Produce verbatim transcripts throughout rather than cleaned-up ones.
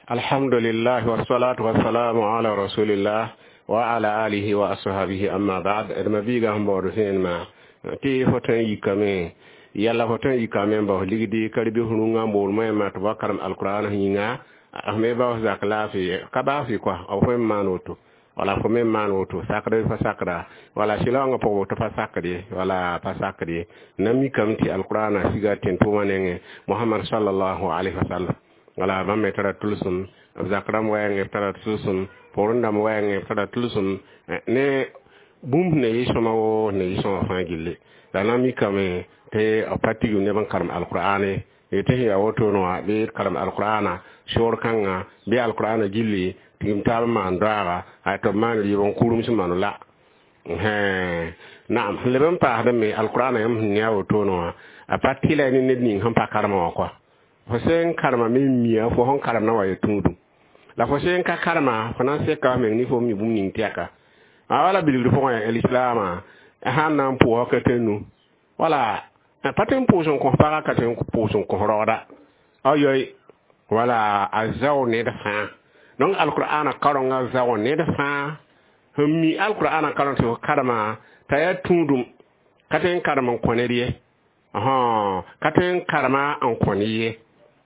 Alhamdulillah wassalatu wassalamu ala rasulillah wa ala alihi wa ashabihi amma ba'd. Edma biga hambodo hen ma ti fotan yikame yalla fotan yikame ba ligidi karbi hununga mbol may ma to bakaram alquran hinga ahme ba zakla fi kaba fi quoi aw fo manoto wala fo men manoto sakra fa sakra wala silanga po to fa sakri wala fa sakri nami kamti alquran siga ten to manenge muhammad sallallahu alaihi wasallam wala bamme tara tulsum zakram wayange tara tulsum porundam wayange tara tulsum ne bum ne yisoma wo ne yisoma fangille danami kame te apati ne ban karam alqur'ane e te ya woto no be karam alqur'ana shor kanga be alqur'ana gilli tim talma ndara ay to man yibon kurum sumanu la he naam leben pa da me alqur'ana yam nya woto no apati la ni ne han pa karama ko Hosen karma min miya fo hon karma wa yetundu la hosen ka karma fana se ka men ni fo mi bum ning tiaka awala bilu fo ya islam han nan po ka tenu wala paten po son ko para ka ten po son ko roda ayoy wala azaw ne da fa donc alqur'ana karonga zaw ne da fa hummi alqur'ana karon to karma ta ya tundum katen karma koneriye aha katen karma an koniye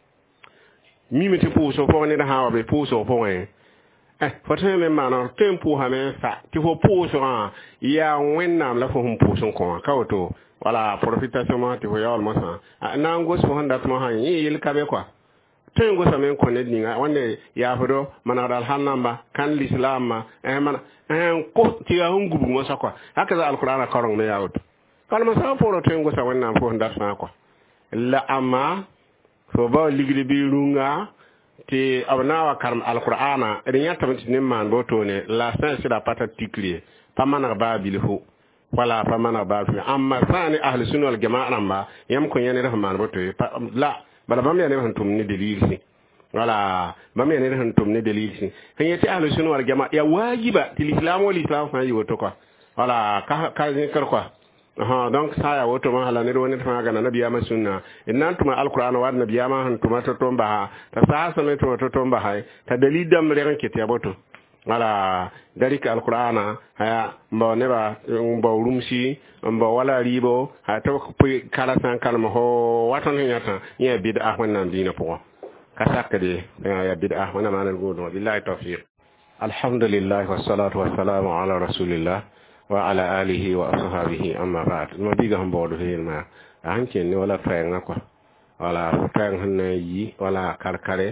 mi mi ti puso fo ni da ha be puso fo en eh fo te me mana tempo ha me sa ti fo puso ha ya wennam la fo hum puso ko ka oto wala profitation ma ti fo ya almo sa na ngos fo handa ma ha yi yel ka be kwa te ngos amen ko ne ni nga wonde ya fodo mana dal hanamba kan l'islam eh mana eh ko ti ya hungu mo sa kwa hakaza alquran karong me ya oto kalma sa fo te ngos wennam fo handa sa kwa la ama so ba ligri bi runga ti abnawa karam alqur'ana rinya tamti nimman boto ne la san sira pata tikri pamana ba bilhu wala pamana ba fi amma sani ahli sunna wal jamaa namba yam ko yene rahman boto la bala bam yene hantum ni dalili wala bam yene hantum ni dalili hanyati ahli sunna wal jamaa ya wajiba til islam wal islam fa yi woto ko wala ka ka ni kar ko ha donc saya woto ma hala ne do ne fa ga nabiya ma sunna innan tuma alquran wa nabiya ma han tuma to tomba ta sa sa ne to to tomba hay ta dalidam re ke te boto wala dalika alqurana haya mbo ne ba mbo rumsi mbo wala ribo ha to ko kala san kalma ho waton nyata ya bid'a wannan dina po kasakade ya bid'a wannan ma ne godo billahi tawfiq alhamdulillah wassalatu wassalamu ala rasulillah wa ala alihi wa ashabihi amma ba'd ma diga hambodo hilma hanke ni wala fayenga ko wala fayeng hanne yi wala karkare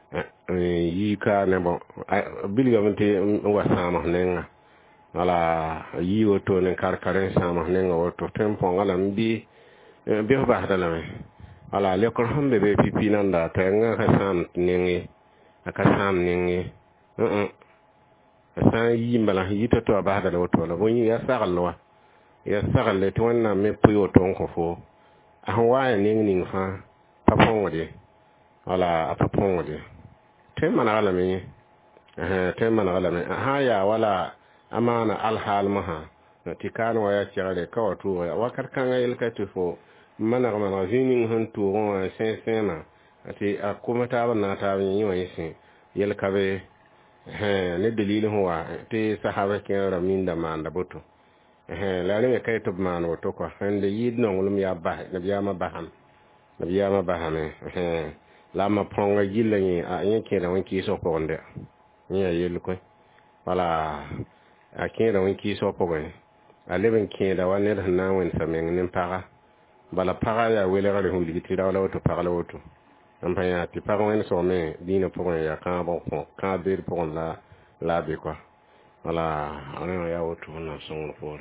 yi ka ne bon bilga mte wasama nenga wala yi woto ne karkare sama nenga woto tempo ngala mbi be ba dala me wala le ko hambe be pipi nanda tenga ka sam nengi aka sam nengi uh san yimbala yito to baada la woto la boni ya sagalwa ya sagalle to wanna me puyo ton ko fo ahon waya ning ning fa papon wode wala papon wode te mana ala me eh te mana ala me ha ya wala amana al hal maha tikan waya tiare ka wato wakar kan ayel ka to fo mana mana zinin han to ron sen sena ati akuma ta bana ta yin yi sin yel ka be eh ne dalilin huwa te sahaba ken ramin da man da boto eh la ne kai to man woto ko hande yid no ngulum ya ba nabi ya ma baham nabi ya ma baham eh la ma pronga gilla ni a yin ke da wanki so ko onde ni ya yel ko wala a ke da wanki so ko ben a leben ke da wani da na wen samen nin para bala para ya wele ga hu ligi da wala woto para la woto ampanya ti par wen so me dina pour ya kan bon kan bir pour la la be quoi wala ana ya woto na son pour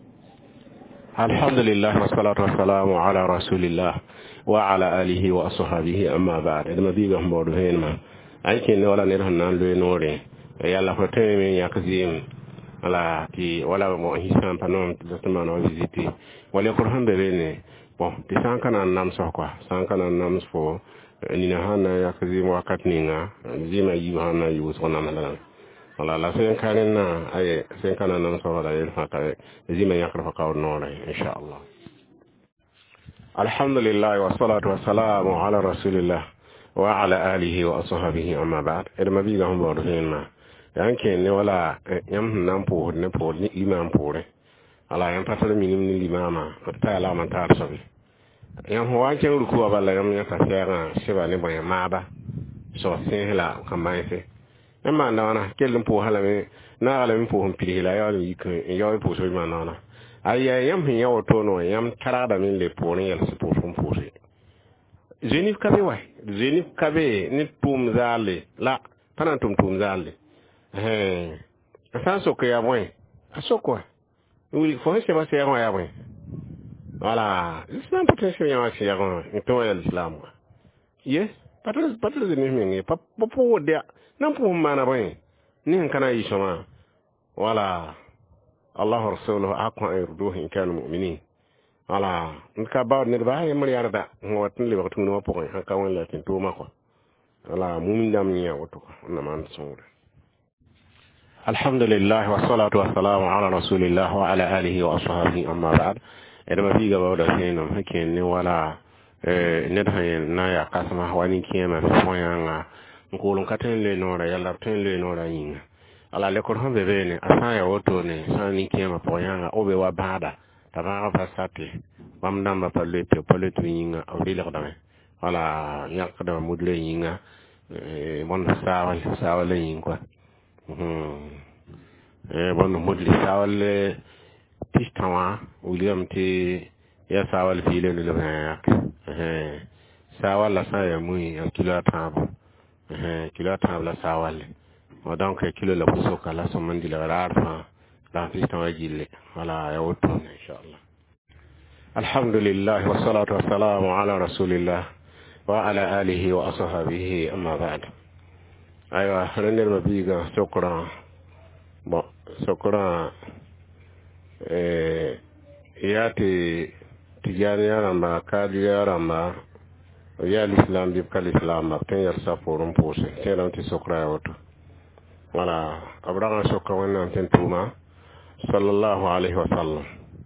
alhamdulillah wassalatu wassalamu ala rasulillah wa ala alihi wa ashabihi amma ba'd edma biga mbodo henma ayke ne wala ne nan lo nore yalla ko teme ya kazim ala ti wala mo hisan panon testament no visiter wala ko hambe bene bon ti sankana nam so quoi sankana nam fo ni na hana ya kazi wakati ninga zima yiwa hana yiwa sona malala wala la sen kanena ay sen kana nam so wala yel fata zima yakra fa qawl nora insha Allah alhamdulillah wa salatu wa salamu ala rasulillah وعلى آله وأصحابه أما بعد إذا بيجا هم بارفين ما يعني كأن ولا يم نامبور نبور إمام بوره على يم فترة من من الإمام فتالا من تارسبي يم هو أنت يقول بلا يم يتسيرنا شبه نبغى مابا سوسين هلا كمان في أما أنا كلم بوه هلا من نعلم بوهم بيه لا يالي يك يالي بوسوي ما نانا أي يم هي أوتونو يم ترى من لبوري يلسبوهم بوسي Zenif kabe wai zenif kabe ni tum zale la pana tum tum zale eh asa so ko ya bwen asoko oui fo se ba se ya ya bwen voilà islam potentiel ya wa se ya ko ni to ya islam yes patro patro zenif mengi pa po de nan po mana bwen ni kana yi shoma voilà allah rasuluhu aqwa irduhu in kanu mu'minin ala nka ba ne ba ya mari yarda ngotin le waktu no po ha ka won la tin to ma ko ala mumin dam nya wato na man sunura alhamdulillah wa salatu wa salamu ala rasulillah wa ala alihi wa ashabihi amma ba'd idan ma fi gaba da sai nan hake ne wala eh ne da na ya kasama wani kiyama fi foyanga ngolon katen le no ra yalla ten le no ra yin ala le ko hambe bene asaya wato ne sani kiyama foyanga obe wa bada tabaga fasati bam namba palle te palle tu yinga awri la dame wala yak da mudle yinga e bon sawal sawal yin quoi hmm e bon mudli sawal pistawa william te ya sawal file le yak eh sawal la sa ya muy kilo tab eh kilo tab la sawal o donc kilo la puso kala so mandi la arfa la pistawa jille wala ya woto inshallah الحمد لله والصلاة والسلام على رسول الله وعلى آله وأصحابه أما بعد أيوة رنر مبيغا شكرا شكرا إيه ياتي تجاري يارما كادي يارما ويا الإسلام بيبقى الإسلام مكتن يرسا فورم بوسي تيران تي شكرا يوتو ولا أبرغا شكرا وانا تنتوما صلى الله عليه وسلم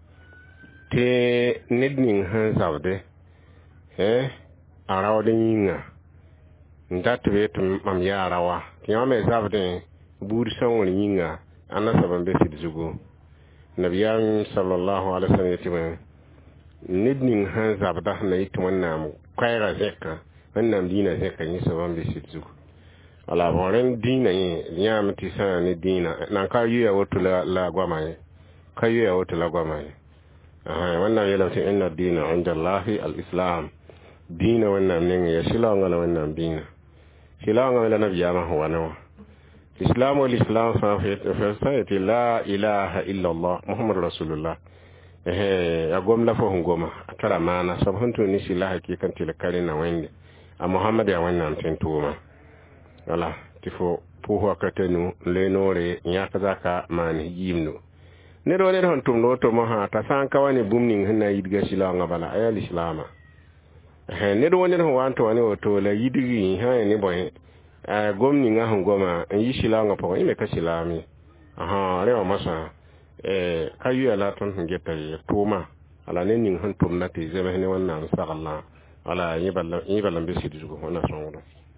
te nedning han zawde eh araw de yinga ndat wet mam ya arawa tiya me zawde bur sawon yinga ana saban be sid zugo nabiyan sallallahu alaihi wasallam yati nedning han zawda na yit wannan kaira zeka wannan dina zeka ni saban be sid zugo ala boren dina yi nyam ti sa ni dina na ka yuya wotu la la gwamaye ka yuya wotu la gwamaye aha wannan yana ce inna dina inda Allahi al-islam dina wannan ne ya shila ngala wannan dina shila ngala nabiya ma huwa nawa islam wal islam fa fi la ilaha illa Allah muhammad rasulullah eh ya gomla fo ngoma tara mana sabhantu ni shila hakikan tilakare na wende a muhammad ya wannan tentuma wala tifo puho akatenu lenore nyaka zaka mani yimno ne do ne don tum no to mo ha ta san ka wani bumning hinna yidga shila ngabala ayal islama he ne do ne don wanto wani oto la yidigi ha ne boy a gomni nga hungoma yi shila ngapo ime ka shilami aha rewa masa eh kayu ala ton ngeta tuma ala ne ning han tum na te zeme ne wannan sagalla ala yiballa yiballa be sidu ko na songo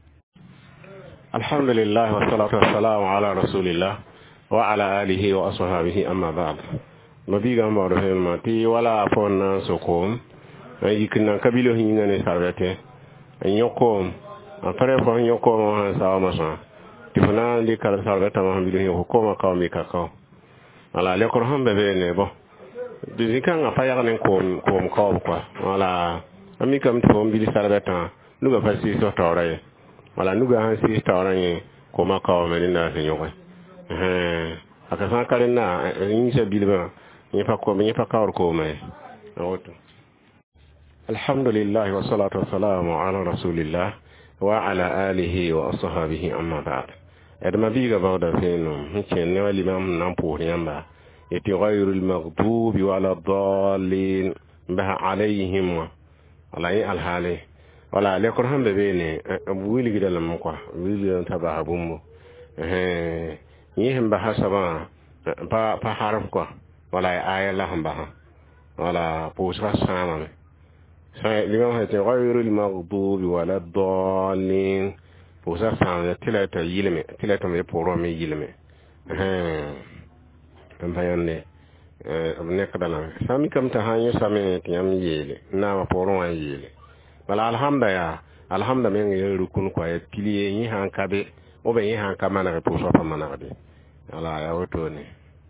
alhamdulillah wa salatu wassalamu ala rasulillah وعلى آله وأصحابه أما بعد نبيغا مورهم ماتي ولا فون سكوم يكنا كبيلو هينا نسارته يقوم أفرق فون يقوم سوا مسا تفنا لي كلا سارته ما بيلو يقوم كومي كاكو على لكرهم ببين بو بيزيكا أفايا نكوم كوم كوم كوا ولا أمي كم تفهم بيلي سارته نوغا فاسي سوتوري ولا نوغا هانسي سوتوري كوما كوم لنا سنيوكي eh aka san karen na yin sa bilba ni fa ko ni fa kawar ko mai wato alhamdulillah wa salatu wa salamu ala rasulillah wa ala alihi wa ashabihi amma ba'd adama biga bawda feno hike ne wali mam nan pour yamba yati ghayrul maghdubi wala dallin bah alaihim wala al hali wala le ko hambe bene wili gidalam ko wili taba abummo eh yihim ba hasaba pa pa harf ko wala aya la hamba wala pusra sama لما غير المغضوب ولا الضالين وسا سان تلاتا يلمي تلاتا مي بورو مي يلمي ها ام بيان ne kadana sami kam ta hanyo sami tiyam yele na ma poro an yele bala alhamda ya alhamda men ye rukun ko e piliye yi han kabe o be yi han kamana ko so fa mana de ala ya woto ne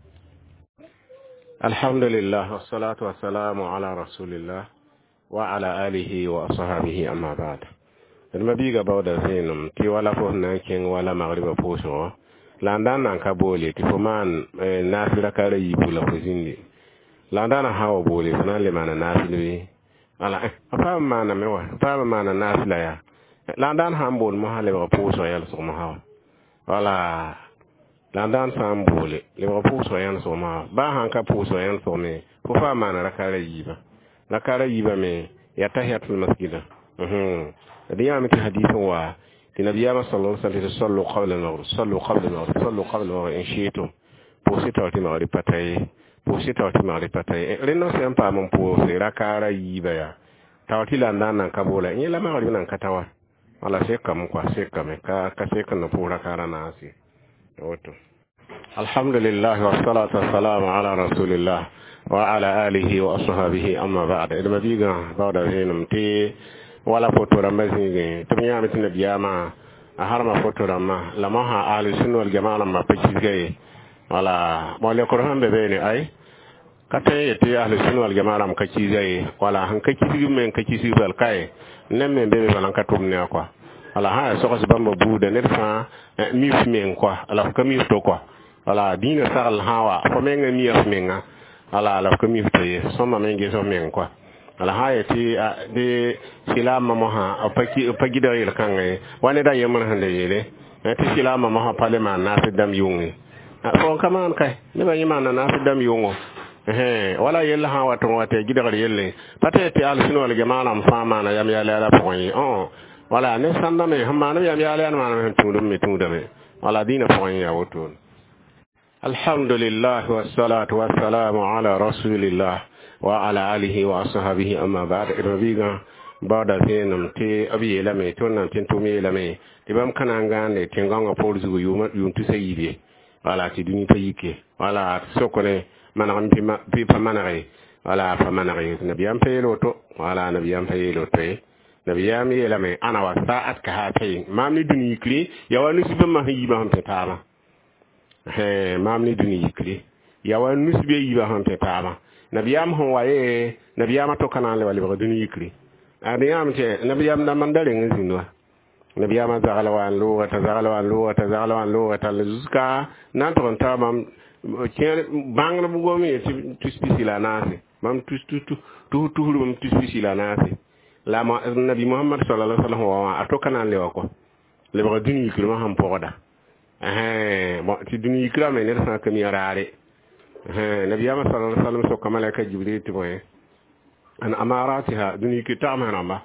alhamdulillah wassalatu wassalamu ala rasulillah wa ala alihi wa ashabihi amma ba'd dama biga bawda zinum ti wala fo na ken wala magriba poso landan nan ka bole ti fo man nasira kare yibu la fo zindi landana hawa bole fana le mana nasili ala apa mana mewa apa mana nasila ya landan hambol mo hale ba poso yal so mo hawa wala landan sam bole le ba poso yan so ma ba han ka poso yan so me fo fa mana rakare yiba rakare yiba me ya tahiyatul masjida mhm diya mi hadithu wa النبي صلى الله عليه وسلم صلوا قبل المغرب صلوا قبل المغرب صلوا قبل المغرب إن شئتم بوسيتوا المغرب بتاعي بوسيتوا المغرب بتاعي لأنه سيمبا من بوسي راكارا يبايا تاوتي لندن كابولا إني لما غادي نكتاوا ولا سيكا مكوا سيكا مكا كسيكا نبورا كارا ناسي أوتو الحمد لله والصلاة والسلام على رسول الله وعلى آله وأصحابه أما بعد إذا بيجا بعد هنا تي wala foto ramba zingi to miya mitin biyama a harma foto ramba lama ha ahli sunna wal jamaa ma peki gay wala mo le ko hambe be ni ay kate yete ahli sunna wal jamaa ma kaki gay wala han kaki sigi men kaki sigi bal kay nemme be be balan katum ne quoi wala ha so ko bamba buuda ne fa mi men quoi ala ko mi to quoi wala dina sal hawa ko men mi af menga wala ala ko mi to ye so ma men ge so men quoi ala hayati de silama moha apaki apagi da yel kangai wani da yemman hande yele ti silama moha parlement na fi dam yungi fo kaman kai ne ba yima na fi dam yungo eh wala yella ha wato wate gidar yelle patete al sino wal jama'a am fama na yam yala la point oh wala ne sanda me hamma na yam yala na ma tundum me tundame wala dina point ya woto alhamdulillah wassalatu wassalamu ala rasulillah wa ala alihi wa ashabihi amma ba'da irbiga bada zenum te abiye lame to nan tin to me lame te bam kana ngane te nganga polisi go yuma yuntu sayibe wala ti duni to yike wala sokone manam bi bi pa manare wala pa manare nabiyam pelo to wala nabiyam pelo to nabiyam yelame ana wa sa'at ka hatay mamni duni kli yawanu sibe ma yiba ham tama he mamni duni kli yawanu sibe yiba ham tama nabiyam hon waye nabiyam to kana le wali ba duni yikri adiyam te nabiyam na mandare nginwa nabiyam zagala wan lo wa tazagala wan lo wa tazagala wan lo wa talzuka nan to tamam ken bangla bu gomi tu spisila nasi mam tu tu tu tu tu mam tu spisila nasi la ma nabi muhammad sallallahu alaihi wasallam wa ato kana le ko le ba duni yikri ma ham poda eh bon ti duni yikra me ne sa kami arare نبي محمد صلى الله عليه وسلم سو كما لك جبريل تبوي أن أماراتها دنيا كتاب هنما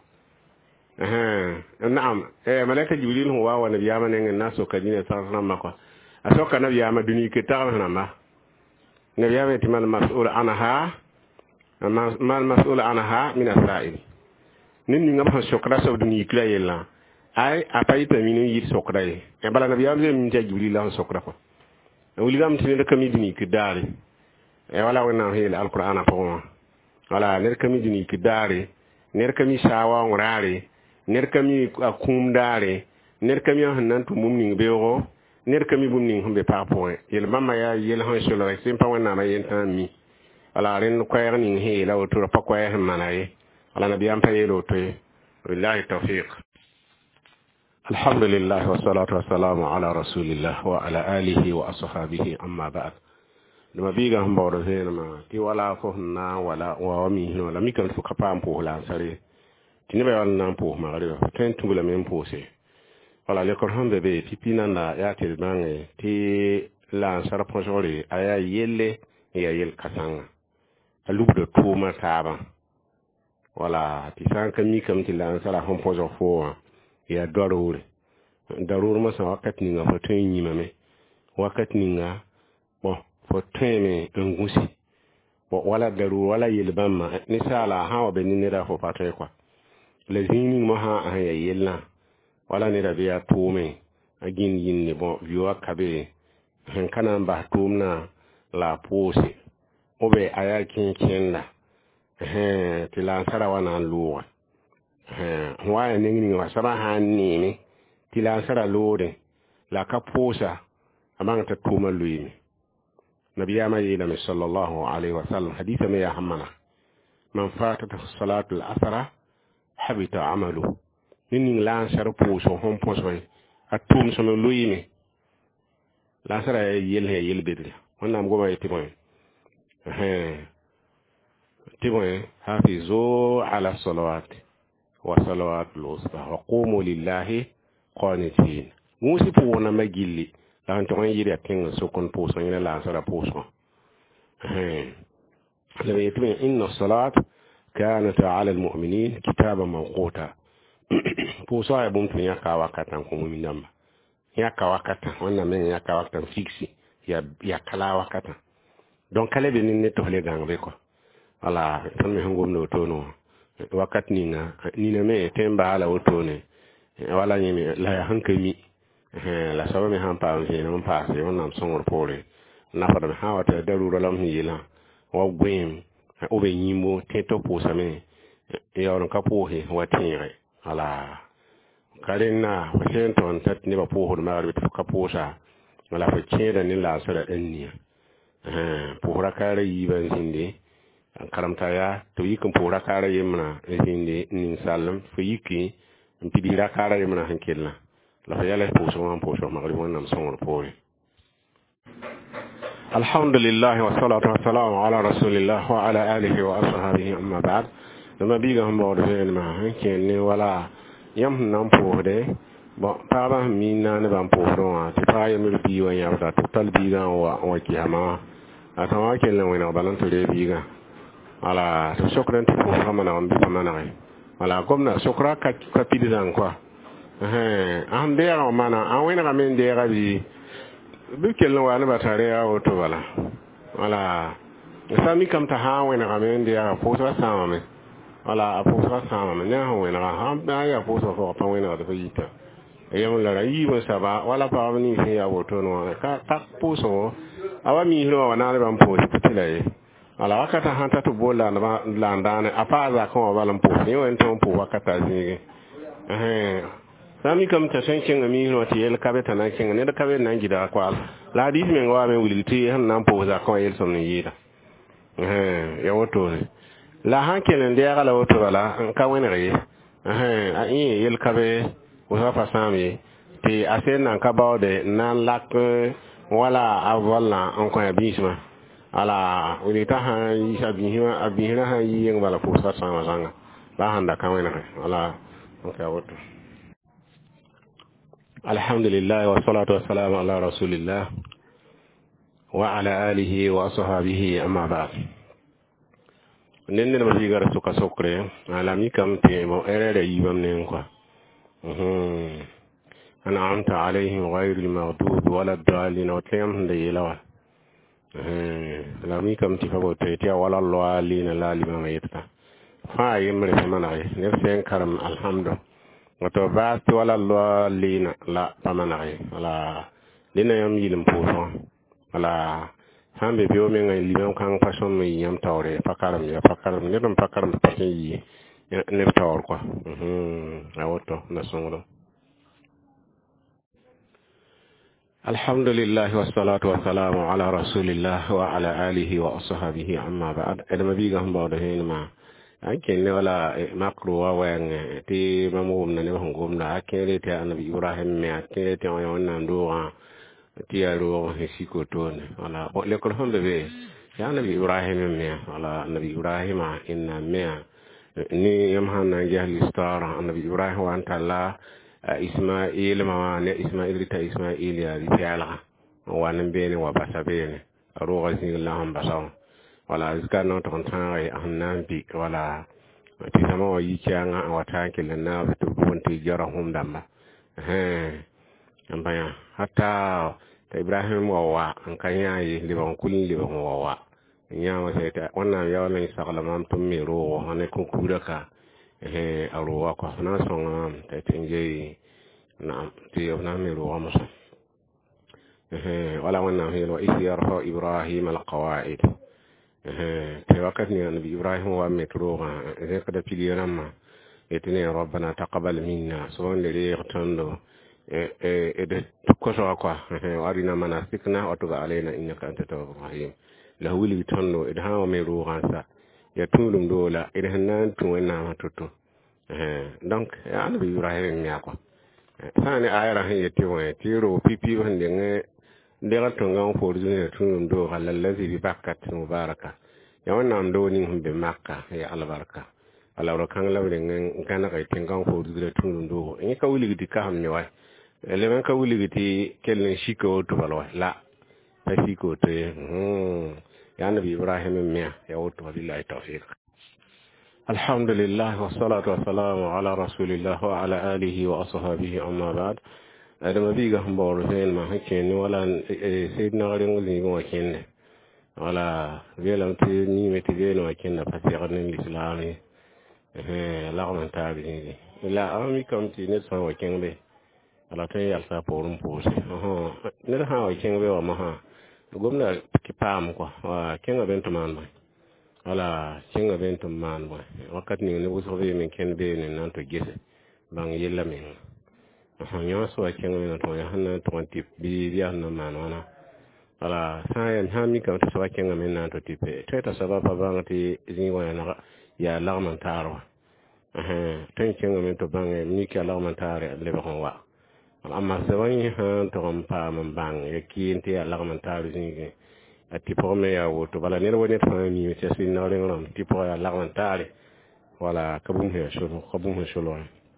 نعم ملك جبريل هو ونبي محمد إن الناس كدين صار هنما كوا أسوق نبي محمد دنيا كتاب هنما نبي محمد تمن مسؤول عنها ما المسؤول عنها من السائل نين نعم شكرا سو دنيا كلا يلا أي أباي تمينو يد شكرا يبلا نبي محمد من جبريل له شكرا كوا ولكم تنين كمي دنيا كداري e wala wona hele alqur'ana ko wala ner kami dini kidare ner kami sawa ngurare ner kami akum dare ner kami hanan to mumni bewo ner kami bumni humbe pa point yel mama ya yel han solo rek sim pa wona ma yen tan mi wala ren ko yer ni he la to pa ko yer manaye wala nabi am pa yelo to billahi tawfiq alhamdulillah wassalatu wassalamu ala rasulillah wa ala alihi wa ashabihi amma ba'd dama biga mbawdo senama ti wala ko na wala wa mi no la mi kan fu kapam po la sare ti ne ba nan po ma gari ten tungula men po se wala le ko hambe be ti pinanda ya te bange ti la sara projori aya yelle ya yel kasanga alubu de tuma taba wala ti san kan mi kam ti la sara hon pojo fo ya darure darure ma sa wakat ni nga fa ten nyima me wakat ni nga bon fo teme ngusi wala daru wala yelbamma ni sala ha wa benin da fo patay kwa le zini mo ha ya yelna wala ni da biya tume agin yin ni bon viwa kabe hen kana ba tumna la pose obe aya kin kinda eh tilansara wana luwa eh wa ni ni wa sara hanni ni tilansara lode la ka posa amang ta tuma luimi نبي ما يلم صلى الله عليه وسلم حديث ما يهمنا من فاتته الصلاة الأثر حبط عمله نين لا شر بوسو هم بوسوي أتوم سنو لويني لا شر يله يلبدل وانا مقوم يتبعين تبعين حافظوا على الصلوات وصلوات الوسطى وقوموا لله قانتين موسي بونا مجيلي لأن تقول يري أكين سكون بوسو يلا لا شر بوسو لما يتبعين إن الصلاة كانت على المؤمنين كتابا موقوتا بوسو يبون في يكا وقتا كمؤمن نمبر yaka wakata wannan men yaka wakata fixi ya ya kala wakata don kale be ni to le gang be ko ala tan me ngom no to no wakat ni na ni na me temba ala oto ne wala ni me la hankami eh la sawa me han pa je no pa se on nam songor pole na fa da ha wata daru lam ni la wa gwem o be nyimo teto po same ya on kapo he watire ala karina Washington tat ne ba pohor magari ta kaposa wala fa ceda ni la sara danniya eh pohora kare yi ban sinde karamta ya to yikin pohora kare yimna sinde nin sallam fa yiki mpidira kare yimna hankilla la fa yala poso man poso magari wonnam sonor pore alhamdulillah wa salatu wa salam ala rasulillah wa ala alihi wa ashabihi amma ba'd dama biga hamba wa ma hankin ni wala yam nan pohde bon paba mi nan ban pohdo wa ti pa yam bi wa ya ta tal bi ga wa wa ki ama atama ke len wena balan to de bi ga ala to shukran to ko kama na bi kama na ala komna shukra ka ka ti dan kwa eh an de ra mana an wena ga men de ga bi bi ke len wa na ba tare ya o to wala ala sami kam ta ha wena ga men de ya po sa sama me wala aposa sama me na ho na ha ba ya aposa ko pa wena da fita e yam la yi ba saba wala pa ni se ya woto no ka ta poso awa mi hiro na le ban po tile ala aka ta hanta to bola na la ndane apa za ko ba lan po ni wen to po wakata zinge eh sami kam ta san kin mi hiro ti el kabe ta na kin ne da kabe nan gida kwal la di men wa men wuliti han nan po za ko el son ni yida eh ya woto la hankelen de ya la woto wala ka wani re eh a yi yel kabe o sa fa sami ti asen nan ka bawo de nan lak wala avalla on ko ya bisma ala wili ta ha yi sabi hiwa abihira ha yi yen wala ko sa sama sanga la handa ka wani re ala on ka woto alhamdulillah wa salatu wa salam ala rasulillah wa ala alihi wa ashabihi amma ba'd nenne na bigar suka sokre ala mi kam te mo erere yibam nen kwa mhm ana anta alaihim ghayril maghdub wala dallin wa tayam de yelawa eh ala mi kam ti fabo te te wala lawalin la lima mayta fa yemre famana ne sen karam alhamdu wato ba ti wala lawalin la pamana ala dina yam yilim poso ala hambe biyo men ngai liban kan fason mai yam tawre fakaram ya fakaram ne dum fakaram pakin yi ne tawr quoi mhm awoto na songro alhamdulillah wassalatu wassalamu ala rasulillah wa ala alihi wa ashabihi amma ba'd edama biga hamba do henma anke ne wala makru wa wan ti mamum na ne hongom na akere te anabi ibrahim me akere te wannan do tiyaro hesiko tone wala o le ko honde be ya nabi ibrahim me wala nabi ibrahim inna me ni yam hanna jahli stara nabi ibrahim wa anta la isma'il ma ne isma'il ta isma'il ya bi ala wa nan be ne wa basabene ro ga sin lahum basaw wala izka no to tan ay annan bi wala ti sama wa yi kyanga wa tanke na to wonti jarahum damba eh ambaya hatta ta ibrahim wawa an kan yayi liban kulin liban wawa nya wa sai ta wannan ya wannan sagala mam tum mi ro ne kun kura ka eh aro ko na son ta tinje na ti na mi ro ma so eh wala wannan he wa isyarha ibrahim alqawaid eh te wakati ni nabi ibrahim wa metro ga e ka da piliram etene rabbana taqabbal minna so le re tondo e e de ko so ko warina manasikna wa tuba alaina innaka anta tawwabur rahim la wuli tondo e ha me ro gansa ya tulum dola e hanan tun wannan matoto eh donc ya nabi ibrahim ya ko sani ayara han yete wa tiro pipi wande nge ndega tonga for june tulum do halallazi bi bakkat mubaraka ya wannan do ni humbe makka ya albarka ala kan lawre ngen kana kay tengan for june tulum do en ka wuli gidi ka hamni wa le men ka wuli gidi kellen shiko to balwa la ta shiko te hmm ya nabi ibrahim miya ya wuto billahi tawfiq alhamdulillah wassalatu wassalamu ala rasulillah wa ala alihi wa ashabihi amma ba'd adama biga mboro hen ma hakken wala sayyidina garin ni go kenne wala velam ti ni meti geno kenne fasiran islami eh la on tabi la ami kam ti ne so wa kenne ala tay yal sa porum pose oh ne ha wa kenne wa ma ha gomna ki pam ko wa kenne bento man ba wala kinga bento man ba wakati ni ne wuso be men ken be ne nan to gese bang yella men hanyo so kinga men to ya hanna to tip bi ya na man wana wala sayan hami ka to so kinga men nan to tipe to ta sababa bang ti zingo ya na ya lagman taro eh tan kinga men to bang ni ka lagman tare le ba wa amma sabani han to pa man bang ya kinti ya lagman taro zingi tipo me ya woto bala ne woni tan mi ci sin na ren tipo ya lagantare wala kabum he so kabum he so lo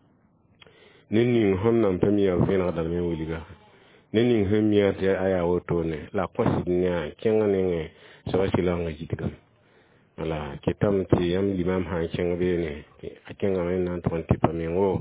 ninni honnam pemi ya fena dal me wuliga ninni hemiya te aya woto ne la konsigna kenga ne so wasi la ngaji diga wala kitam ti yam limam ha kenga be ne akenga men nan ton tipo me ngo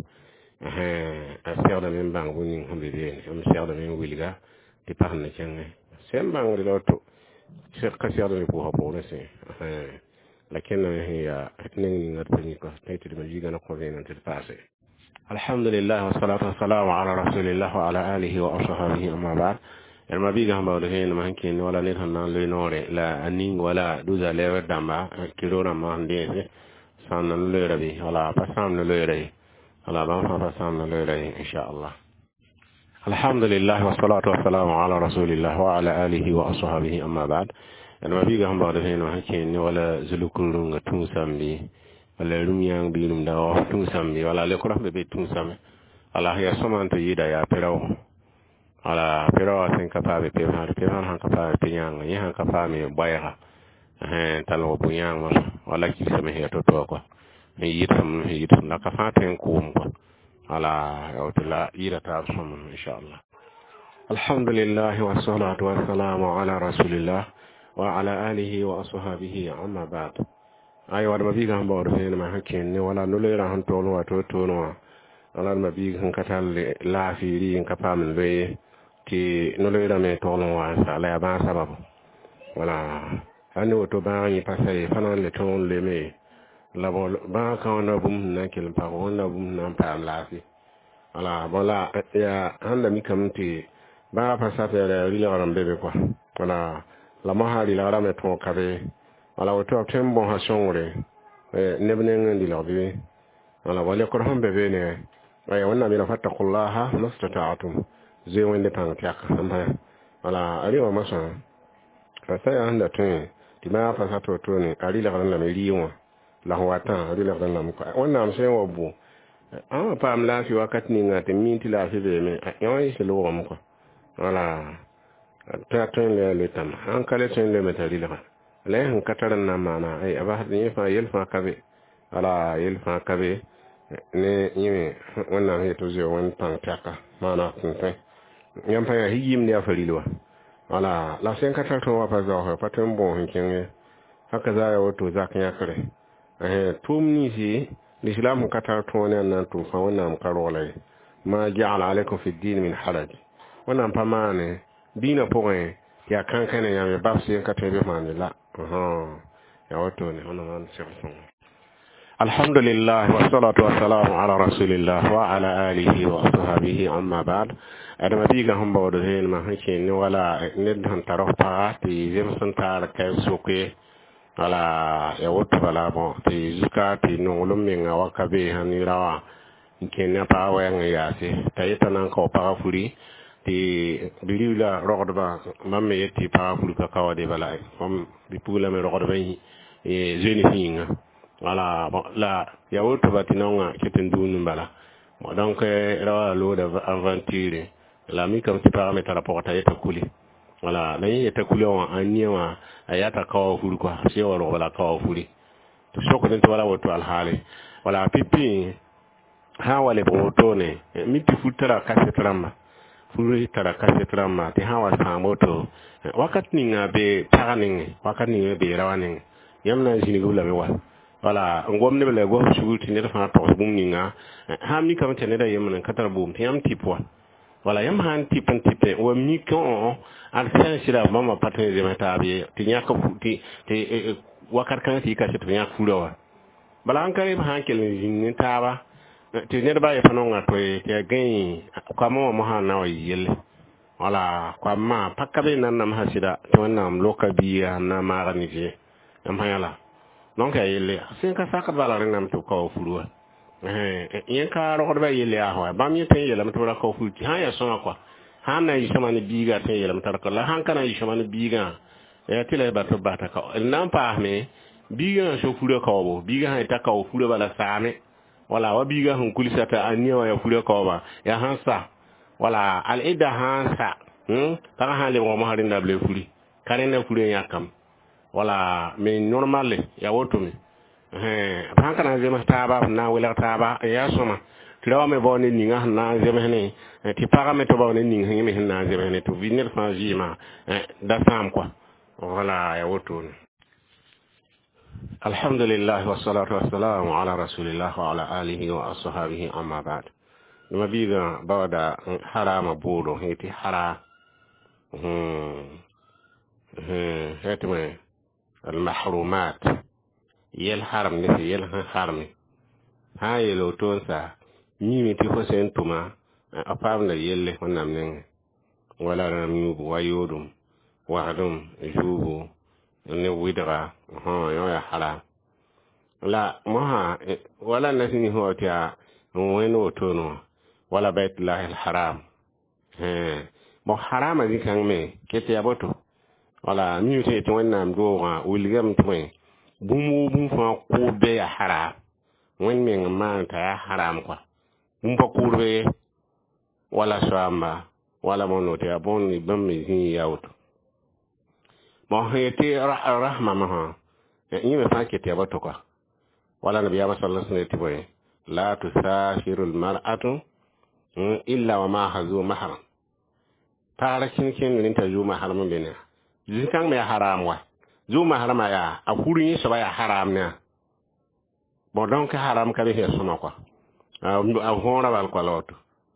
eh a ser da men bang woni hombe be ne am ser da men wuliga ti parna kenga sem bang lo to Sheikh Kasiyar ne ko hapo ne se eh lakin hiya atnin ngartani ko tayti de majiga na ko venen te passé alhamdulillah wa salatu wa salam ala rasulillah wa ala alihi wa ashabihi amma ba'd elma biga hamba de hen man ken wala ne tan nan le nore la aning wala duza lewe damba kilora ma ndese sanan le rabi wala pasam le re wala ban fa pasam le re insha Allah alhamdulillah wa salatu wa salamu ala rasulillah wa ala alihi wa ashabihi amma ba'd ana biga hamba da hen hakken wala zulukulun ga tun sambi wala rumyang bilum da tun sambi wala le kuram be tun sambi ala ya somanto yida ya peraw ala peraw sen kapa be pe har pe han kapa pe nyang ya han kapa me bayha eh talo bu nyang wala ki sama he to to ko me yitam yitam la ka faten kum ko على وتلا يرتا صم إن شاء الله الحمد لله والصلاة والسلام على رسول الله وعلى آله وأصحابه عما بعد أيوة ما بيجي هم بورفين ما هكين ولا نلير هم تونوا توتونوا ولا ما بيجي هم كتال لا في رين كفام البي كي نلير من تونوا على بعض سبب ولا أنا وتبعني بسي فنان لتون لمي la ba ka na bum na kel pa wona bum na pa lafi ala bola ya handa mi kamti ba pa sa fe ri la ram bebe kwa wala la ma hari la ram to kabe wala woto tembo ha shongre e nebne ngandi la bebe wala wala ko ham bebe ne ay wonna mi la fattaqullaha mastata'tum zai wende tan tiaka amba wala ari wa masa fa sai handa tun ti ma pa sa to to ne ari la ram la me riwa la watan ri la dan ko wannan sai wabu an fa am la fi wakati ni ngate minti la fi be me yon yi lo wam ko wala ta tan le le tam an kale tan le metali la le han kataran na mana ay aba ni fa yel fa kabe wala yel fa kabe ne yimi wannan he to je won tan taka mana kun tan yam fa hiyim ne afari lo wala la sen katar to wa fa za ha patan bon hinkin haka za ya wato za kan ya kare eh tumni si l'islam katar to ne nan to fa wannan karolai ma ja'ala alaikum fi din min haraj wannan fa mane dina point ya kan kan ya be bafsi katar be man la aha ya wato ne wannan man shirkin alhamdulillah wassalatu wassalamu ala rasulillah wa ala alihi wa ashabihi amma ba'd adama biga hamba wado hen ma hanke ni wala ne dan tarofa ti jemson tar kay suke wala ya wato wala bon ti zuka ti no lumin wakabe hanirawa kenya pa wa ya se tayita nan ko pa furi ti bilila rogdba mamme yetti pa furi ka kawade bala comme bi pula me rogdba e jeune hinga wala la ya woto batinonga keten dunu bala donc rawa lo de aventure la mi kam ti parametre rapport ta yeta kuli wala na yeta kuli on aniwa ayata kawo furi ko se wala wala kawo furi to soko den wala woto al hali wala pipi ha wale boto ne miti futara kasetrama furi tara kasetrama ti hawa samoto wakati ninga be paraning wakati ninga be rawaning yamna jini gula me wa wala ngomne bele go shuguti ne fa to bum ninga ha mi kam tene da yamna katar bum ti yam tipwa wala yam han tipen tipe o mi ko al sen sira mama patne de meta be ti nyaka futi ti wakati kan ti kasetu nyak fulawa bala an kare ha kelen jini taba ti ne ba ya fanonga to ya gain kwa mo mo ha na yele wala kwa ma pakabe nan nam hasida to nam lokabiya na mara ni je am hayala donc yele sen ka saka bala nam to ko fuluwa eh yen ka ro ba yele a ho ba mi ten yele mto ra ko fulti ha ya so kwa ha na yi sama ni biga ten yele mtar ko la han kana yi sama ni biga ya tile ba to bata ka nam pa me biga so fulu ko bo biga ha ta ka fulu bala same wala wabiga hun kulisata aniwa ya fure koba ya hansa wala al'ida hansa hmm kala hale mo maharin da ble furi kare na fure yakam wala me normale ya woto mi eh banka na zema taba na wala taba ya soma tirawa me bone ninga na zema ne ti parametre bone ninga ngi me na zema ne to vinir fa jima da sam quoi wala ya woto alhamdulillah wassalatu wassalamu ala rasulillah wa ala alihi wa ashabihi amma ba'd nima biga bawda harama bodo heti hara hmm hmm hetme al mahrumat yel haram ne yel haram ha yelo tonsa ni mi ti fosen tuma afam na yelle wonnam nen wala ram yubu wayodum wa'dum jubu ne widra ha yo ya hala la moha wala nasini hotia weno tono wala baitullah al haram eh mo harama di kan me kete aboto wala mi te to wannam do wa wilgam twe bumu bum fa ko be ya haram wen me ma ta ya haram kwa bum fa kurbe wala shamba wala mono te abon ni bam mi hin yawto mo hete rahma maha yi me fa kete aboto kwa wala nabi ya sallallahu alaihi wasallam la tusafiru almar'atu illa wa ma hazu mahram tara kin kin nin ta zu mahram bene zikan me haram wa zu mahram ya a kurin yi saba ya haram ne bo don ka haram ka be suma kwa a hora bal kwa lot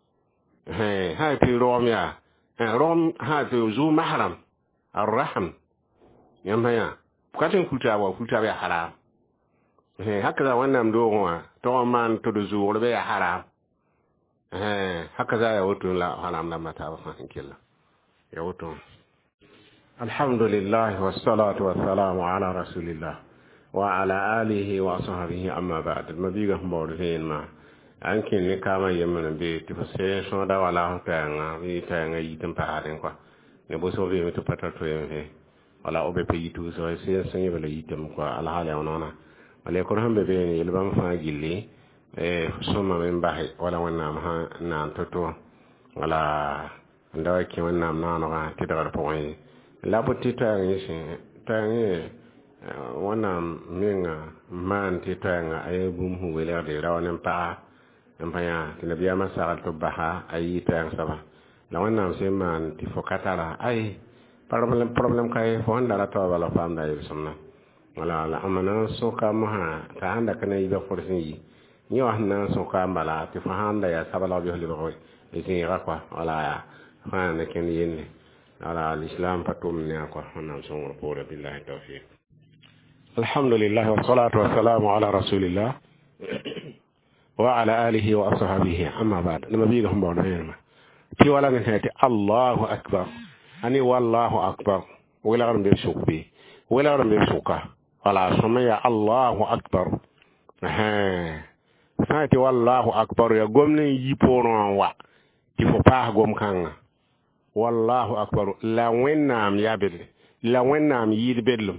he ha ti rom ya rom ha ti zu mahram arraham yamba ya katin kuta wa kuta be haram he hakaza wannan dogon to man to da zuwa be ya haram eh hakaza ya wato la haram da mata ba fan killa ya wato alhamdulillah wassalatu wassalamu ala rasulillah wa ala alihi wa sahbihi amma ba'd mabiga mbawdo hen ma ankin ne kama yemma be ti fase so da wala ta nga wi ta nga yitin paaren kwa ne bo so be to patato yeme wala obe pe yitu so se senye bele yitim kwa ala hala onona wala ko hambe be ni yelbam fa gilli e soma men bahe wala wonnam ha nan toto wala ndawa ki wonnam nano ha ti dawar point la potita ni se tangi wonnam minga man ti tanga ay bum hu wele de rawanen pa empaya ti nabiya masal to baha ay tang saba la wonnam se man ti fokatara ay problem problem kay fo ndara to wala fam da yusumna wala la amana soka maha ta handa kana yiga forsin yi ni wa hanna soka mbala ti fa handa ya sabala bi holi roy e sin rakwa wala ya fa na ken yenne ala l'islam patum ne akwa hanna so mo pore billahi tawfiq alhamdulillah wa salatu wa salamu ala rasulillah wa ala alihi wa ashabihi amma ba'd nama biga humbo na yema ti wala ne hete Allahu akbar ani wallahu akbar wala ran be sukbi wala ran be suka wala somaya Allahu akbar ha saati wallahu akbar ya gomne yiporon wa ti fo pa gom kanga wallahu akbar la wennam yabel la wennam yidbelum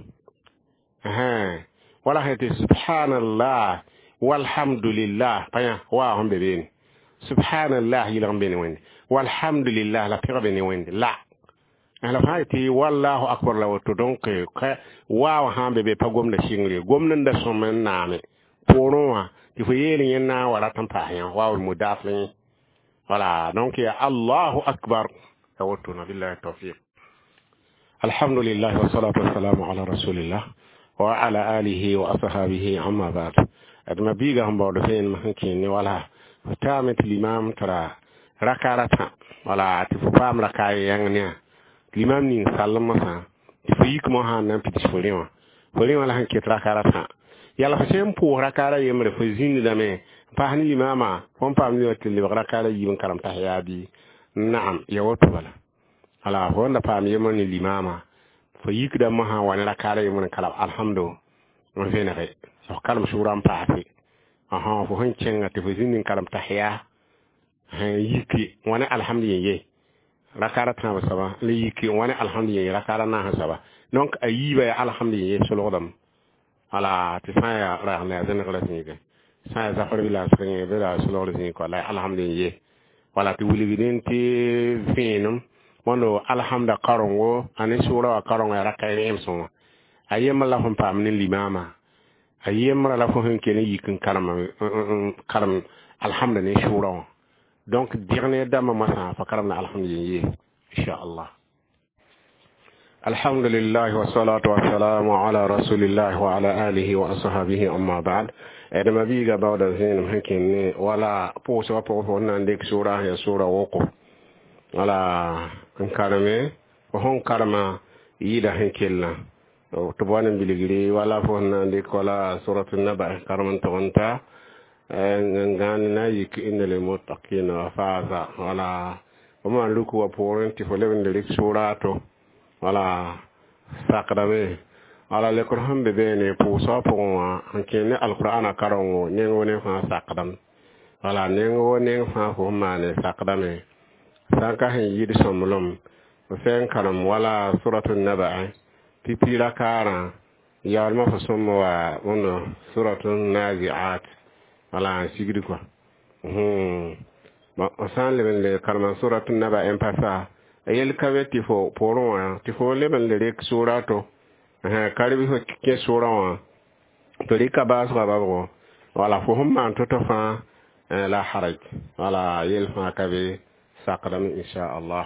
ha wala hete subhanallah walhamdulillah paya wa hombe beni subhanallah yilam beni wende walhamdulillah la pira beni wende la ala fayti wallahu akbar la wato donc wa hambe be pa gomna shingri gomna nda somen name poronwa il faut yeli yenna wala tampa yan wa mudafin voilà donc ya Allahu akbar wato na billahi tawfiq alhamdulillah wa salatu wa salamu ala rasulillah wa ala alihi wa ashabihi amma ba'd adma biga hamba do fen makin ni wala tamet l'imam tara rakarata wala tifu pam rakay yang ne l'imam ni sallama sa tifu yik mo han nan piti folion folion wala han ket rakarata yalla fa sem pour rakara yemre fa zindi dame pa hani l'imama fon pam ni wotel li rakara yibin karam tahiyadi na'am ya wato bala ala wanda pam yemani l'imama fa yik da ma ha wala rakara yemun kalam alhamdu on fena re so kalam shuram paati aha fo hon cenga te fo zinin kalam tahya ha yiki wala alhamdulillah rakara tan saba le yiki wala alhamdulillah rakara na saba donc ayiba alhamdulillah solodam ala te fa ya ra na zan kala tinga sa za far bila sken be la solodam ni ko la alhamdulillah wala te wuli gidin te finum wando alhamda karongo ani sura karongo rakay emso ayema la hon pam ni limama ayema la fo hen kene yikin karama karam alhamdulillah shura donc dernier dama masa fa karam alhamdulillah insha Allah alhamdulillah wa salatu wa salamu ala rasulillah wa ala alihi wa ashabihi amma ba'd edama biga bawda zinum hen wala po so po nan dek sura ya sura woko wala kan karame hon karama yida henkella to bonen biligiri wala fo nande kola suratul naba karaman tonta ngan na yik inal muttaqina faza wala wama luku wa porenti fo lewende lik surato wala sakrame wala le qur'an be bene pour so pour hankene alqur'ana karongo nengo ne fa sakram wala nengo ne fa fo mane sakrame saka hen yidi somlum fen karam wala suratul naba pipira kara yalma fa sommo wa wono suratul naziat wala sigidi quoi hmm ba osan le le karam suratul naba en passa yel kaweti fo poron ti fo le ben le rek surato ha karibi fo ke surawa to rika bas ba babo wala fo humma to to fa la haraj wala yel fa kabe ساقدم إن شاء الله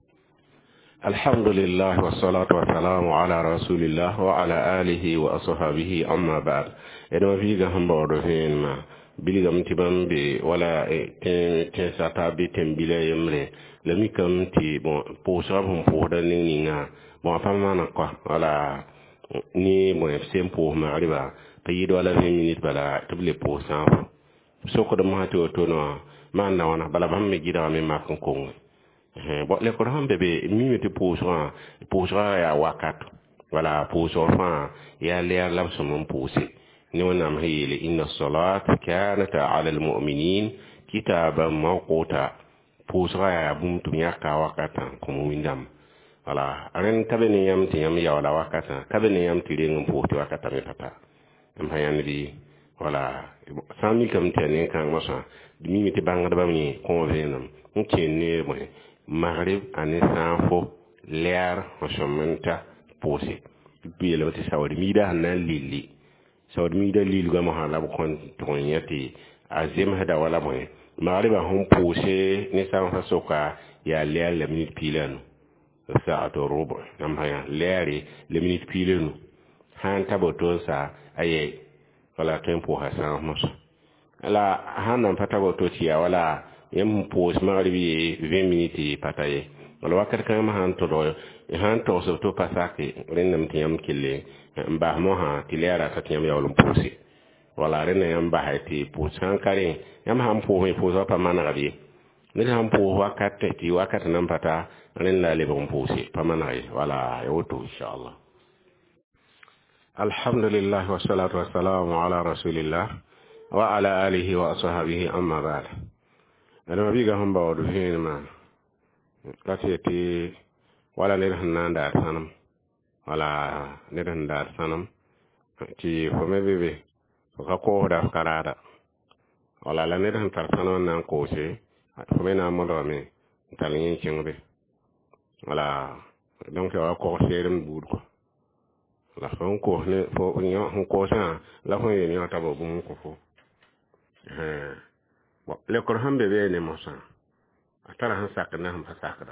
الحمد لله والصلاة والسلام على رسول الله وعلى آله وأصحابه أما بعد إذا في جهم بردفين ما بلغم تبان بي ولا تنساتا بي تنبيلا يمري لم يكن تي بوشرهم فودا نينا موافما نقوى ولا ni mo fsem pour mariba payido wala vingt minutes bala table pour cent soko de ma to to no man na wana bala bam me gida me ma kon kon eh bo le ko hambe be mi meti pour cent pour cent ya wakat wala pour cent fa ya le lam so mon poussé ni wona ma yele inna salat kanat ala al mu'minin kitaban mawquta pour cent ya bum tum ya ka wakata ko mo windam wala aren tabeni yam ti yam ya wala wakata tabeni yam ti rengum pouti wakata me papa am hayan bi wala sami kam tene kan masa dimi mi te banga ba mi convenam nkene mo maghrib ane sanfo l'air machomenta posé bi le ti sawdi mi da nan lili sawdi mi da lili ga mo hala ko ton yati azem hada wala mo maghrib hon posé ne sanfa soka ya l'air le minute pilano sa'atu rubu nam haya l'air le minute pilano han taboto sa aye wala tempo hasan maso ala hanan patago to tiya wala yam pos magribi vingt minutes pataye wala wakat kan ma han to do han to so to pasake renam tiyam kille mba mo ha tilera ta tiyam yawlum pusi wala rena yam ba haiti pusan kare yam ham po he po so pa mana bi ni ham po wakat ti wakat nan pata ren la le bon pusi pa mana wala yoto inshallah. Alhamdulillah wassalatu wassalamu ala rasulillah wa ala alihi wa ashabihi amma ba'd. Ana biga hamba wadu hinma katiyati wala ne hananda sanam wala ne handa sanam ti fo mebebe ka ko da karada wala la ne han sanam nan ko se fo me na mo do me talin chingbe wala donc wa ko serum bud ko la fon ko ne fo nyo hon ko sa la fon ye nyo tabo bum ko fo eh bo le ko hambe be ne mo sa atara han sakna han fasakra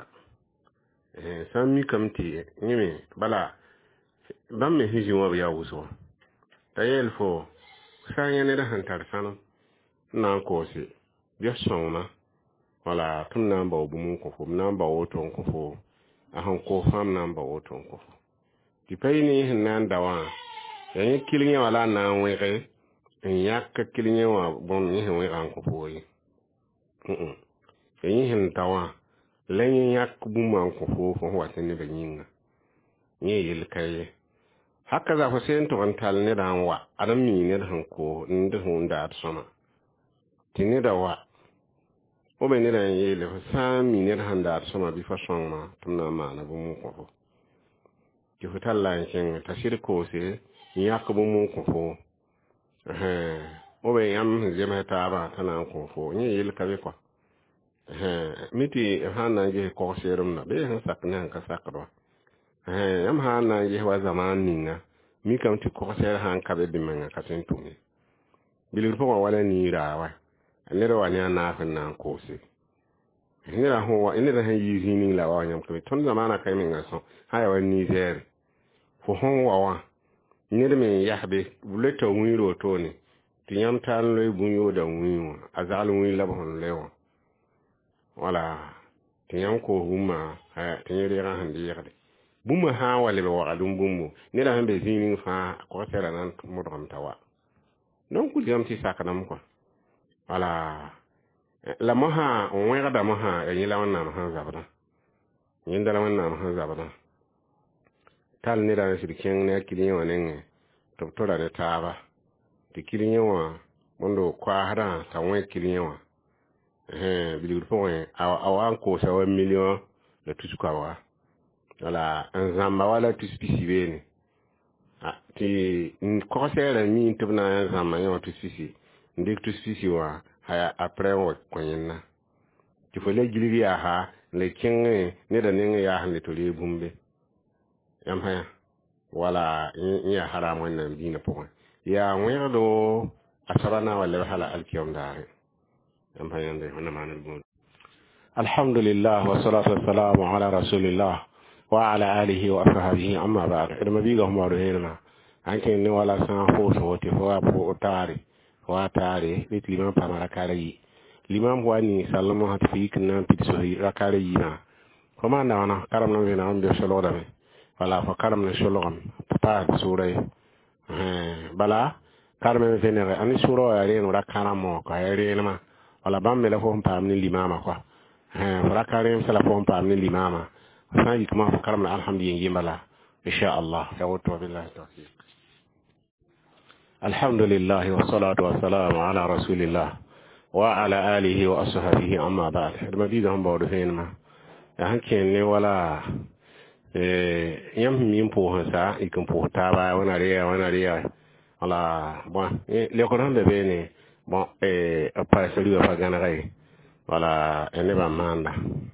eh sami kamti nyimi bala bamme hiji wo ya wuso tayel fo sanya ne da han tar sanu na ko se bi sona wala tum namba bum ko fo namba woto ko fo a han ko fam namba woto ko fo ti payni nan dawa yani kilinya wala na wege en yak kilinya wa bon ni hen wege ko fo yi mm yani hen dawa lenyi yak bum an ko fo fo wa tan be nyinga ni yil kay hakka za fa sen to antal ne dan wa adam mi ne dan ko ndu hunda soma tini da wa o be ne dan yele fa sami ne dan da soma bi fa soma tunna ma na bum ko fo ki futal la chen tashir ko se yak bum ko fo eh o be yam zema ta ba tan ko fo ni yil kabe ko eh miti hana je ko serum na be han sakna ka sakro eh yam hana je wa zaman ninga mi kam ti ko ser han kabe bi menga ka tin tumi bilir fo wala ni rawa ne ro wanya na fa nan ko se ni ra ho wa ni ra han yi ni la wa nyam ko ton zamana kai menga so haya wa ni zer fo hon wa wa ni de me yahbe buleto wiro to ni ti yam tan loy bunyo da wiwo azal wi la bon lewo wala ti yam ko huma ha ti yiri ran handi yerde buma ha wala be wa dum bumu ni da hambe zinin fa ko tera nan mo dum tawa non ku jam ti sakanam ko wala la moha on wega da moha e ni la wanna ma han zabana ni ndala wanna ma han zabana tal ni da sirken ne kilinya wanen to to da taaba ti kilinya wa mondo kwa hada ta won kilinya wa eh bilir fo en awan ko sa wa million de tusuka wa wala nzamba wala tuspisi bene ah ti ko sera mi tibna nzamba yo tuspisi ndik tuspisi wa haya après wa konyina ti fo le giliri ya ha le kinge ne da ne ya ha le to le bumbe yam haya wala ya haram wannan dina po ya wedo asarana wala hala alkiyam dare yam haya ndé wannan manan bon alhamdulillah wa salatu wassalamu ala rasulillah wa ala alihi wa ashabihi amma ba'd idan mabiga huma do henna anke ne wala san ho so ti ho apo tare wa tare bit liman pamara kare yi liman wani sallamu hatfi kinna pit so rakare yi na kuma na wana karam no na ambe solo da me wala fa karam ne solo gam pa sura eh bala karam me venere ani sura ya re no rakara mo ka re ma wala bamme la fo pam ni limama kwa eh rakare sala fo pam ni limama sanji kuma fa karam na alhamdulillah yimbala insha Allah ya wato billahi tawfiq alhamdulillah wa salatu wa salam ala rasulillah wa ala alihi wa ashabihi amma ba'd da mabiga hamba wadu henma ya hanken ne wala eh yam min po hansa ikin po ta ba wana riya wana riya wala bon le ko rambe be ne bon eh apa selu fa gana gai wala ene ba manda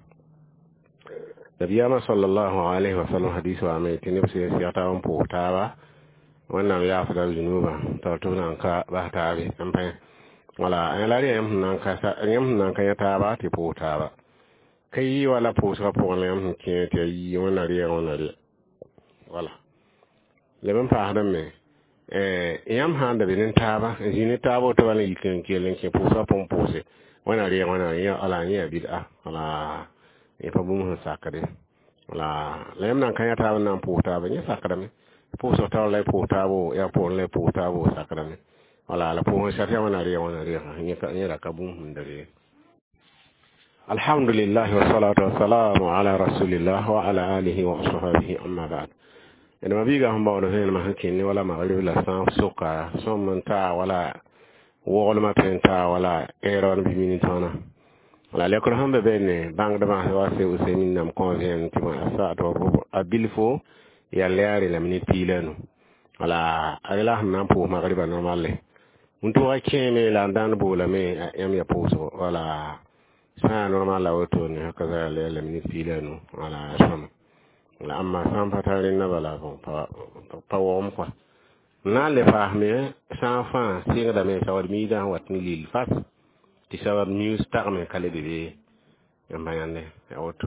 nabiyama sallallahu alaihi wa sallam hadisi wa mai tinib sai siyata on po ta ba wannan ya fada zunuba to to nan ka ba ta bi an fa wala an lari yam nan ka sa yam nan ka ya ta ba ti po ta ba kai wala po sa po yam ke te yi wannan riya wannan riya wala le ban fa hadan me eh yam ha da binin ta ba jini ta bo to wala yikin ke len ke po sa po po se wannan riya wannan riya ala ni bid'a wala e pa bum sakade wala lem nan kan yata nan puta ba ni sakada me pu so taw le puta bo ya po le puta bo sakada me wala la pu sa ta wana ri wana ri ni ka ni ra ka bum ndare alhamdulillah wa salatu wa salamu ala rasulillah wa ala alihi wa sahbihi amma ba'd ina mabiga hamba wala hen ma hakin ni wala ma ri la san suka so man ta wala wo ma penta wala eron bi minitana wala le ko hambe bene bang dama wa se useni nam convient ti ma sa to abilfo ya leari la minute pilenu wala ala nam po ma riba normale unto wa kene la ndan bo la me am ya poso wala sa normal la auto ne kaza le la minute pilenu wala sama wala amma sam patari na bala ko pa pa wom kwa na le fahme sa fa singa da me sawad mi da wat ni lil fat ti sabab news tarme kale de yambayande auto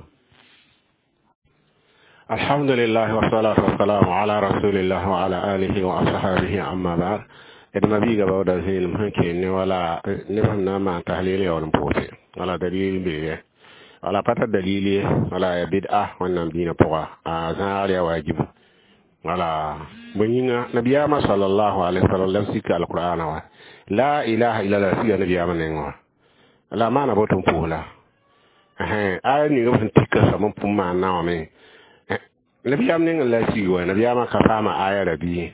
alhamdulillah wa salatu wa salam ala rasulillah wa ala alihi wa ashabihi amma ba'd idan biga bawda zil hanke ne wala ne fanna ma tahlil yawon pote wala dalil be wala pata dalili wala bid'ah wannan dina poa a zariya wajibu wala bunyinga nabiyama sallallahu alaihi wasallam sika alquran wa la ilaha illa allah sika nabiyama nenwa la mana botun pula eh ay ni ngam tikka sama pumma na me nabiyam nenga la siwa nabiyama ka fama aya rabi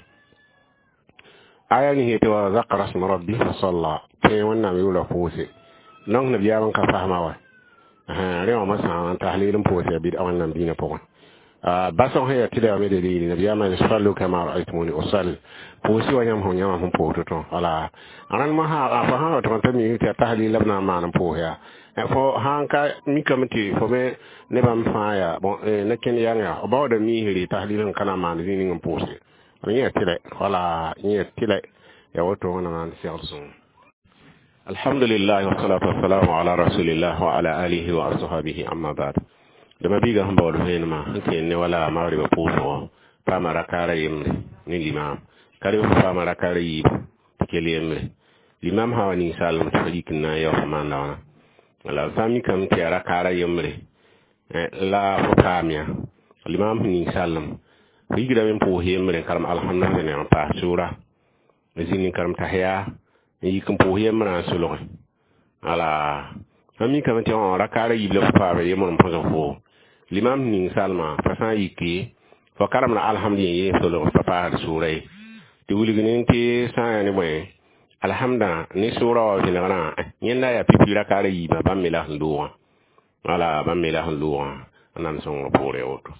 aya ni hete wa zaqra isma rabbi salla te wannan yula fose non nabiyama ka fama wa eh rewa masa tahlilin fose bid wannan dina pokon bason haya tida me de ni nabiyama ni sallu kama ra'aytumuni usalli posi wa nyam honya hon poto to ala anan ma ha fa ha to tan mi ta tahlil labna ma nan po ya fo hanka mi kamti fo me ne bam faaya bon na ken yanga o bawda mi hiri tahlilin kana ma ni ngam posi ni tile wala ni tile ya woto wana man sirsun alhamdulillah wa salatu wa salam ala rasulillah wa ala alihi wa ashabihi amma ba'd dama biga hamba wala hen ma ke ne wala magriba puso pa marakara yimre ni limam kare pa marakara yi ke limre limam hawani salam tafik na yo famanda wana wala sami kam ke rakara yimre la fokamia limam ni salam bigira men po yimre karam alhamdulillah ne pa sura zini karam tahya yi kan po yimra sulu ala sami kam te on rakara yi le pa re yimon po fo limam ning salma fasan yiki fo karam na alhamdulillah solo papa surai ti wuligin ti sa ni boy alhamda ni sura wa jinana nyenda ya pipira kare yi ba bamila nduwa wala bamila nduwa anan son pore oto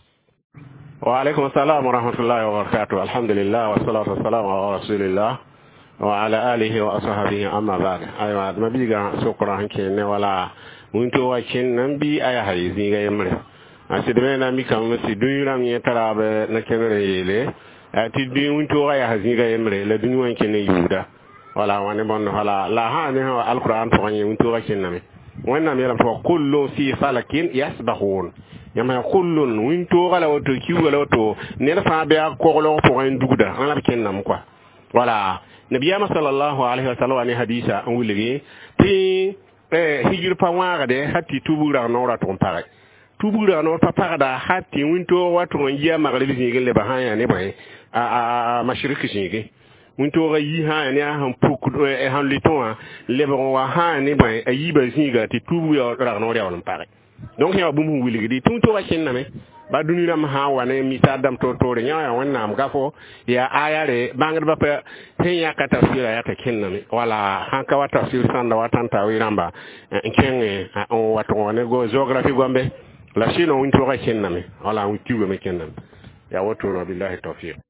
wa alaikum assalam wa rahmatullahi wa barakatuh alhamdulillah wa salatu wassalamu ala rasulillah wa ala alihi wa ashabihi amma ba'd aywa mabiga shukran ke ne wala mun to wa kin nan bi aya haizi ga yamre asidme na mi kam si dunyura mi tarabe na kenere yele ati di unto ya hazinga yemre la dunyu wanke ne yuda wala wane bon wala la ha ne alquran to ngani unto wa kename wannan mi lam to kullu fi falakin yasbahun yama kullun unto wala wato kiwa wala wato ne fa be ko lo to ngani duguda an la kennam quoi wala nabiyama sallallahu alaihi wasallam ni hadisa an wuligi ti eh hijir pa waga de hatti tubura nora to pare tubura no papa da hatti winto wato ngiya magribi ngin le bahaya ne bai a a mashiriki shinge winto ga yi ha ne han puku e han liton le bon wa ha ne bai ayi ba singa ti tubu ya ra no ya won pare donc ya bu mu wili di tunto wa shin na me ba dunira ma ha wa ne mi ta dam to to re nya ya wonna am gafo ya ayare bangar ba pa hen ya ka tafsira ya ta kinna me wala han ka wa tafsir sanda wa tanta wi ramba nkenge on wato ne go geography gombe la sino winto ga kenname wala winto me kennam ya wato billahi tawfiq